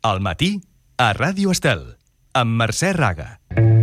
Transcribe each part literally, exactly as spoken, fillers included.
Al matí, a Ràdio Estel, amb Mercè Raga.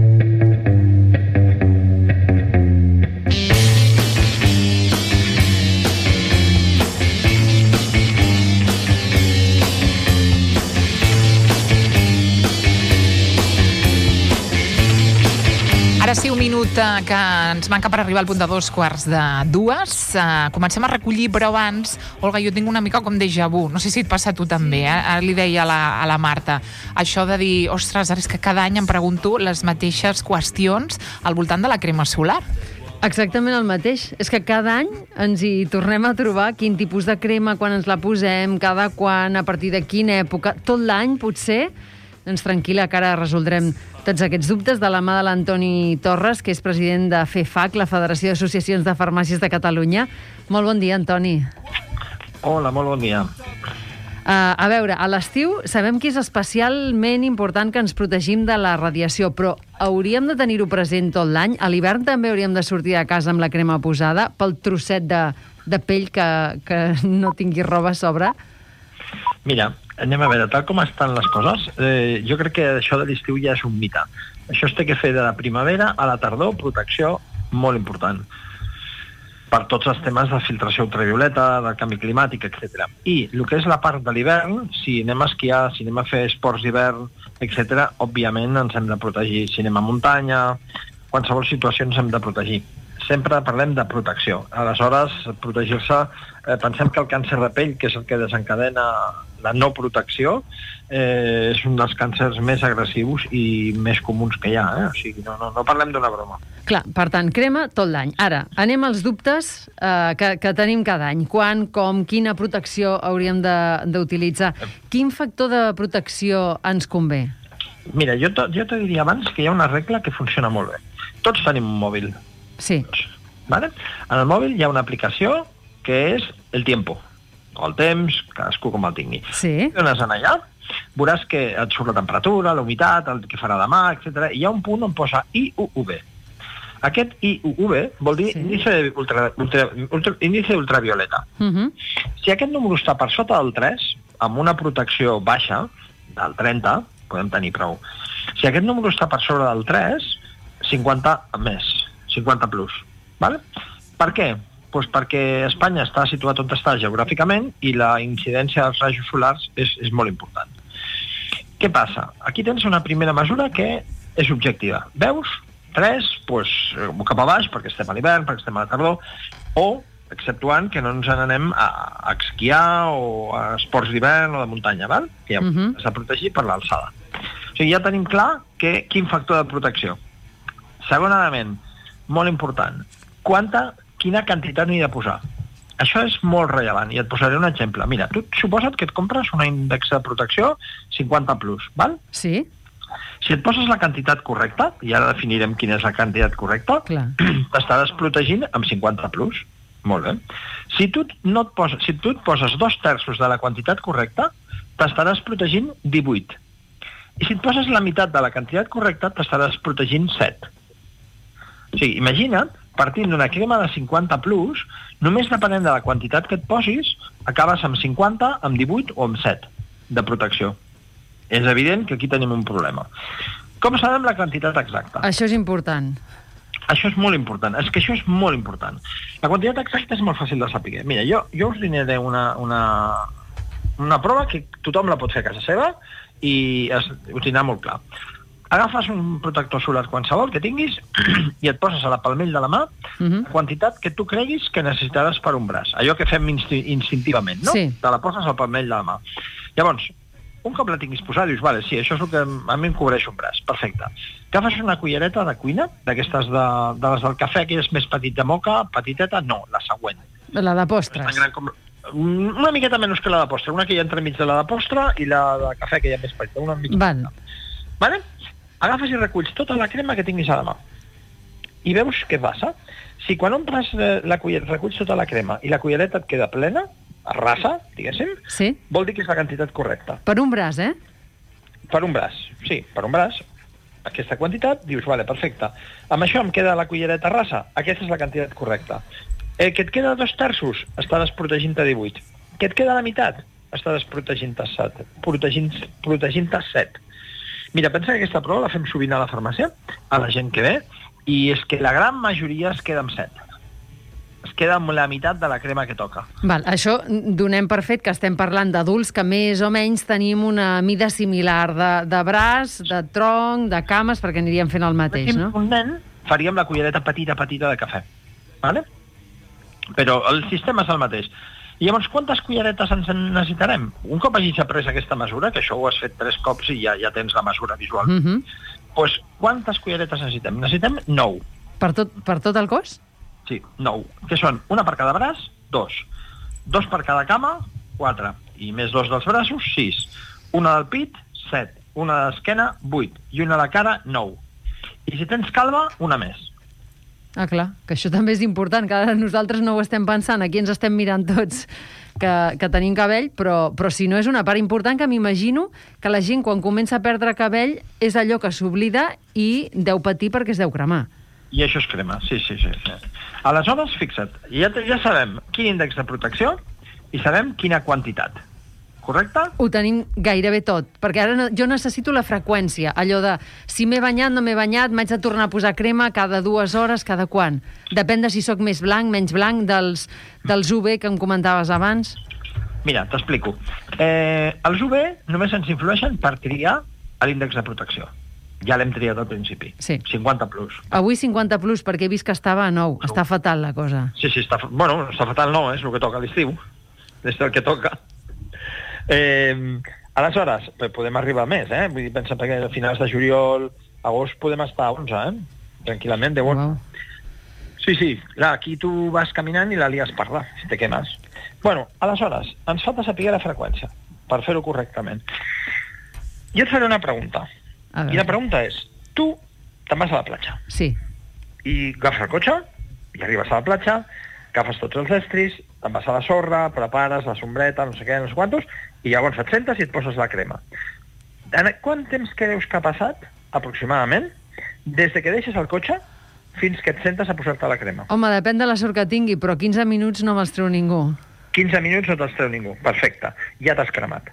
Ara sí, un minut eh, que ens manca per arribar al punt de dos quarts de dues. Uh, comencem a recollir, però abans, Olga, jo tinc una mica com déjà vu. No sé si et passa a tu també, eh? Ara li deia a la, a la Marta. Això de dir, ostres, ara és que cada any em pregunto les mateixes qüestions al voltant de la crema solar. Exactament el mateix. És que cada any ens hi tornem a trobar quin tipus de crema, quan ens la posem, cada quan, a partir de quina època. Tot l'any, potser, doncs tranquil·la, que ara resoldrem tots aquests dubtes de la mà de l'Antoni Torres, que és president de FEFAC, la Federació d'Associacions de Farmàcies de Catalunya. Molt bon dia, Antoni. Hola, molt bon dia. Uh, a veure, a l'estiu sabem que és especialment important que ens protegim de la radiació, però hauríem de tenir-ho present tot l'any? A l'hivern també hauríem de sortir de casa amb la crema posada pel trosset de, de pell que, que no tingui roba a sobre? Mira, anem a veure, tal com estan les coses, eh, jo crec que això de l'estiu ja és un mite. Això es té que fer de la primavera a la tardor, protecció molt important per tots els temes de filtració ultravioleta, del canvi climàtic, etcètera. I el que és la part de l'hivern, si anem a esquiar, si anem a fer esports d'hivern, etcètera, òbviament ens hem de protegir. Si anem a muntanya, qualsevol situació ens hem de protegir. Sempre parlem de protecció. Aleshores, protegir-se, eh, pensem que el càncer de pell, que és el que desencadena la no protecció, eh, és un dels càncers més agressius i més comuns que hi ha. Eh? O sigui, no, no, no parlem d'una broma. Clar, per tant, crema tot l'any. Ara, anem als dubtes eh, que, que tenim cada any. Quan, com, quina protecció hauríem d'utilitzar? Quin factor de protecció ens convé? Mira, jo, jo te diria abans que hi ha una regla que funciona molt bé. Tots tenim un mòbil. Sí. Vale? En el mòbil hi ha una aplicació que és el tiempo, o el temps, cadascú com el tingui. Sí. Si dones en allà, veuràs que et surt la temperatura, la humitat, el que farà demà, etcètera. I hi ha un punt on posa I U V. Aquest I U V vol dir sí. índice, ultra, ultra, ultra, índice ultravioleta. Uh -huh. Si aquest número està per sota del tres, amb una protecció baixa, del trenta, podem tenir prou. Si aquest número està per sobre del tres, cinquanta més. cinquanta plus, ¿vale? Per què? Pues perquè Espanya està situat on està geogràficament i la incidència dels rajos solars és, és molt important. Què passa? Aquí tens una primera mesura que és objectiva. Veus? tres, pues, cap a baix, perquè estem a l'hivern, perquè estem a la tardor, o, exceptuant que no ens n'anem a, a esquiar o a esports d'hivern o de muntanya, val? Que ja uh-huh. s'ha de protegir per l'alçada. O sigui, ja tenim clar que, quin factor de protecció. Segon element, molt important, quanta, quina quantitat n'hi he de posar. Això és molt rellevant, i et posaré un exemple. Mira, tu suposa't que et compres un índex de protecció cinquanta plus, val? Sí. Si et poses la quantitat correcta, i ara definirem quina és la quantitat correcta, t'estaràs protegint amb cinquanta plus. Molt bé. Si tu, no et poses, si tu et poses dos terços de la quantitat correcta, t'estaràs protegint divuit. I si et poses la meitat de la quantitat correcta, t'estaràs protegint set. O sigui, imagina't, partint d'una crema de cinquanta plus, només depenent de la quantitat que et posis, acabes amb cinquanta, amb divuit o amb set de protecció. És evident que aquí tenim un problema. Com sabem la quantitat exacta? Això és important. Això és molt important. És que això és molt important. La quantitat exacta és molt fàcil de saber. Mira, jo, jo us donaré una, una, una prova que tothom la pot fer a casa seva i es, ho tindrà molt clar. Agafes un protector solar qualsevol que tinguis i et poses a la palmell de la mà uh-huh. la quantitat que tu creguis que necessitaràs per un braç. Allò que fem insti- instintivament, no? Sí. Te la poses al palmell de la mà. Llavors, un cop la tinguis posada, dius, vale, sí, això és el que a mi em cobreix un braç. Perfecte. Agafes una cullereta de cuina, d'aquestes de, de les del cafè, que és més petit de moca, petiteta, no, la següent. La de postres. Tan gran com... Una miqueta menys que la de postre, una que hi ha entremig de la de postre i la de cafè, que hi ha més petita, una mica. Val. Vale? Agafes i reculls tota la crema que tinguis a la mà. I veus què passa. Si quan omples la cullereta, reculls tota la crema i la cullereta et queda plena, arrasa, diguéssim, sí. vol dir que és la quantitat correcta. Per un braç, eh? Per un braç, sí, per un braç. Aquesta quantitat, dius, vale, perfecte. Amb això em queda la cullereta rasa, aquesta és la quantitat correcta. Eh, que et queda dos terços, està desprotegint a divuit. Que et queda la meitat, està desprotegint-te set. Protegint, protegint-te set. Mira, pensa que aquesta prova la fem sovint a la farmàcia, a la gent que ve, i és que la gran majoria es queda amb set. Es queda amb la meitat de la crema que toca. Val, això donem per fet que estem parlant d'adults que més o menys tenim una mida similar de, de braç, de tronc, de cames, perquè aniríem fent el mateix, no? Un nen faríem la cullereta petita, petita de cafè. Vale? Però el sistema és el mateix. I llavors, quantes culleretes ens en necessitarem? Un cop hagis après aquesta mesura, que això ho has fet tres cops i ja ja tens la mesura visual, doncs Mhm. pues, quantes culleretes necessitem? Necessitem nou. Per tot, per tot el cos? Sí, nou. Que són una per cada braç, dos. Dos per cada cama, quatre. I més dos dels braços, sis. Una del pit, set. Una d'esquena, vuit. I una a la cara, nou. I si tens calva, una més. Ah, clar, que això també és important, que ara nosaltres no ho estem pensant, aquí ens estem mirant tots que, que tenim cabell, però, però si no és una part important, que m'imagino que la gent quan comença a perdre cabell és allò que s'oblida i deu patir perquè es deu cremar. I això és crema, sí, sí, sí. sí. Aleshores, fixa't, ja, ja sabem quin índex de protecció i sabem quina quantitat. Correcte? Ho tenim gairebé tot, perquè ara no, jo necessito la freqüència, allò de si m'he banyat, no m'he banyat, m'haig de tornar a posar crema cada dues hores, cada quan. Depèn de si sóc més blanc, menys blanc, dels, dels U V que em comentaves abans. Mira, t'explico. Eh, els U V només ens influeixen per triar l'índex de protecció. Ja l'hem triat al principi. Sí. cinquanta plus. Avui cinquanta plus, perquè he vist que estava a nou. Està fatal la cosa. Sí, sí, està, bueno, està fatal no, és el que toca a l'estiu. És el que toca. Eh, aleshores, podem arribar a més, eh? Vull dir, pensa que a finals de juliol, agost, podem estar a onze, eh? Tranquil·lament, de bon. Wow. Sí, sí, clar, aquí tu vas caminant i la lies parla, si te quemes. Bueno, aleshores, ens falta saber la freqüència, per fer-ho correctament. Jo et faré una pregunta. I la pregunta és, tu te'n vas a la platja. Sí. I agafes el cotxe, i arribes a la platja, agafes tots els estris, te'n vas a la sorra, prepares la sombreta, no sé què, no sé quantos, i llavors et sentes i et poses la crema. En quant temps creus que ha passat, aproximadament, des de que deixes el cotxe fins que et sentes a posar-te la crema? Home, depèn de la sort que tingui, però quinze minuts no me'ls treu ningú. quinze minuts no te'ls treu ningú. Perfecte. Ja t'has cremat.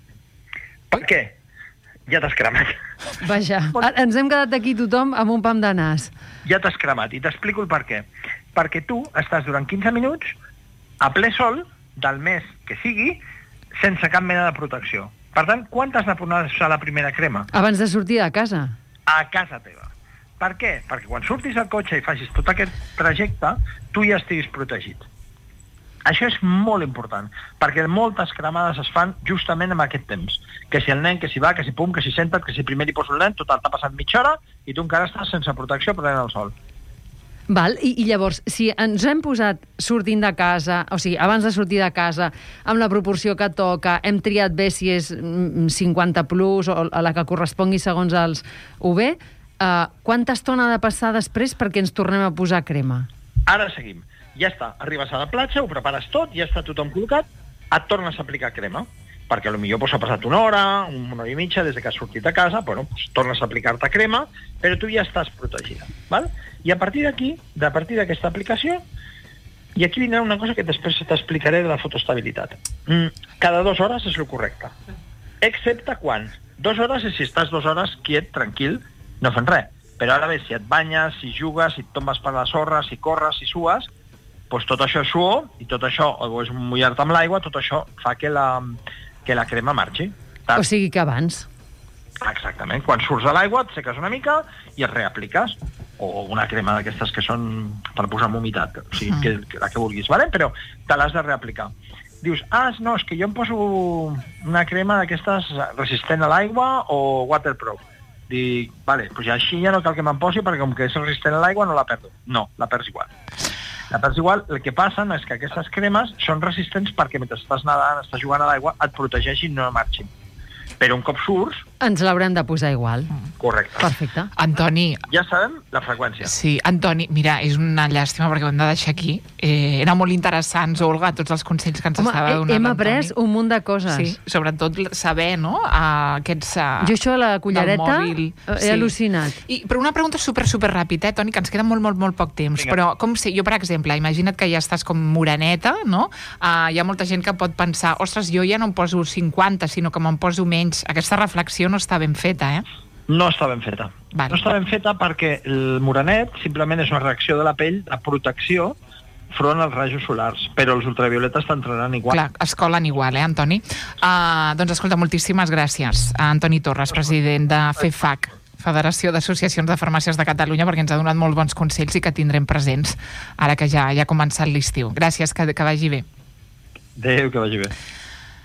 Per què? Ja t'has cremat. Vaja, ens hem quedat aquí tothom amb un pam de nas. Ja t'has cremat, i t'explico el per què. Perquè tu estàs durant quinze minuts a ple sol, del mes que sigui, sense cap mena de protecció. Per tant, quan t'has de posar la primera crema? Abans de sortir de casa. A casa teva. Per què? Perquè quan surtis al cotxe i facis tot aquest trajecte, tu ja estiguis protegit. Això és molt important, perquè moltes cremades es fan justament en aquest temps. Que si el nen, que si va, que si pum, que si senta't, que si primer li poso el nen, total, t'ha passat mitja hora i tu encara estàs sense protecció prenent el sol. Val, i, i llavors, si ens hem posat sortint de casa, o sigui, abans de sortir de casa, amb la proporció que toca, hem triat bé si és cinquanta plus o a la que correspongui segons els U V, eh, quanta estona ha de passar després perquè ens tornem a posar crema? Ara seguim. Ja està, arribes a la platja, ho prepares tot, ja està tothom col·locat, et tornes a aplicar crema, perquè potser pues, ha passat una hora, una hora i mitja des que has sortit de casa, bueno, pues, tornes a aplicar-te crema, però tu ja estàs protegida. Val? I a partir d'aquí, a partir d'aquesta aplicació, i aquí vindrà una cosa que després t'explicaré de la fotoestabilitat. Mm, cada dues hores és el correcte. Excepte quan? Dues hores és si estàs dues hores quiet, tranquil, no fent res. Però ara bé, si et banyes, si jugues, si et tombes per la sorra, si corres, si sues, doncs tot això és suor, i tot això, o és mullar-te amb l'aigua, tot això fa que la, que la crema marxi. Tant. O sigui que abans. Exactament. Quan surts a l'aigua et seques una mica i et reapliques. O una crema d'aquestes que són per posar amb humitat, o sigui, que, que la que vulguis, ¿vale? Però te l'has de reaplicar. Dius, ah, no, és que jo em poso una crema d'aquestes resistent a l'aigua o waterproof. Dic, vale, doncs ja així ja no cal que me'n posi perquè com que és resistent a l'aigua no la perdo. No, la perds igual. La perds igual, el que passa és que aquestes cremes són resistents perquè mentre estàs nedant, estàs jugant a l'aigua, et protegeixin i no marxin. Però un cop surts... Ens l'haurem de posar igual. Correcte. Perfecte. Antoni, Ja sabem la freqüència. sí, Antoni, mira, és una llàstima perquè ho hem de deixar aquí. Eh, eren molt interessants, Olga, tots els consells que ens Home, estava donant hem l'Antoni. après un munt de coses. Sí, sobretot saber, no?, uh, aquests... Uh, Jo això a la cullereta del mòbil. he al·lucinat. I, però una pregunta super, super ràpida, eh, Toni, que ens queda molt, molt, molt poc temps. Vinga. Però, com sé, jo, per exemple, imagina't que ja estàs com moreneta, no? Uh, hi ha molta gent que pot pensar, ostres, jo ja no em poso cinquanta, sinó que me'n poso menys. Aquesta reflexió no està ben feta, eh? No està ben feta. Vale. No està ben feta perquè el morenet simplement és una reacció de la pell de protecció front als rajos solars, però els ultravioletes t'entraran igual. Clar, es colen igual, eh, Antoni? Uh, doncs, escolta, moltíssimes gràcies a Antoni Torres, president de FEFAC, Federació d'Associacions de Farmàcies de Catalunya, perquè ens ha donat molt bons consells i que tindrem presents ara que ja, ja ha començat l'estiu. Gràcies, que, que vagi bé. Adéu, que vagi bé.